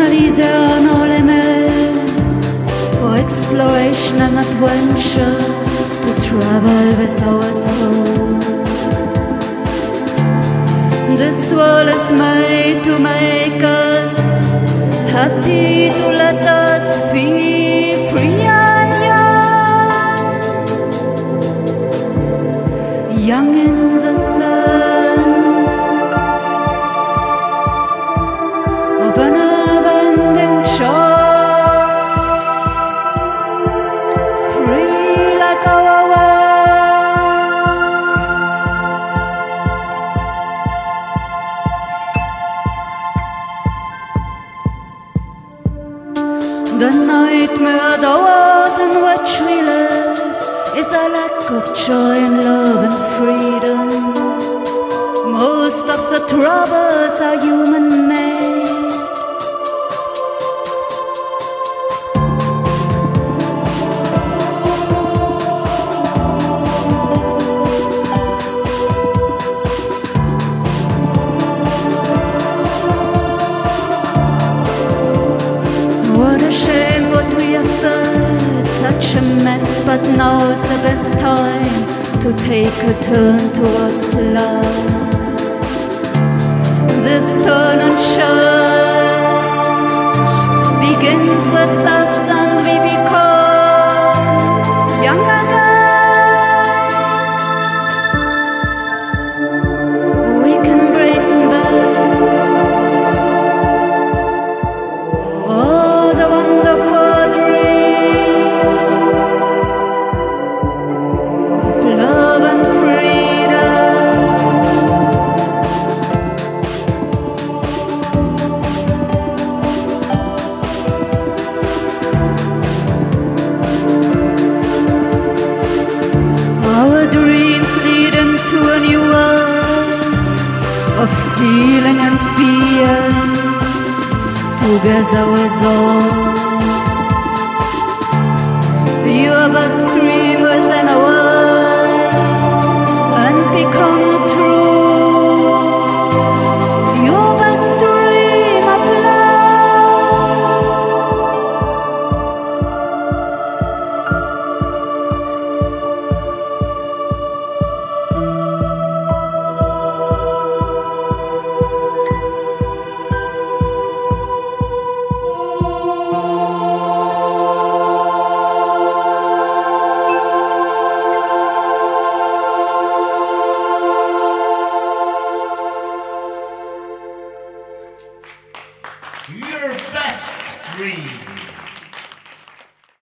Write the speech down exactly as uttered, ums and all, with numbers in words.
Analyse are no limits for exploration and adventure to travel with our soul. This world is made to make us happy, to let us feel free and young, young in the sun of an abandoned shore, free like our the nightmare hours in which we live is a lack of joy and love and freedom. Most of the troubles are human-made. What a shame what we have done, such a mess, but now's the best time to take a turn towards love. This turn and change begins with us and we become young again. We can bring back all the wonderful dreams of love and freedom. Our dreams lead into a new world of feeling and being together with all. You're best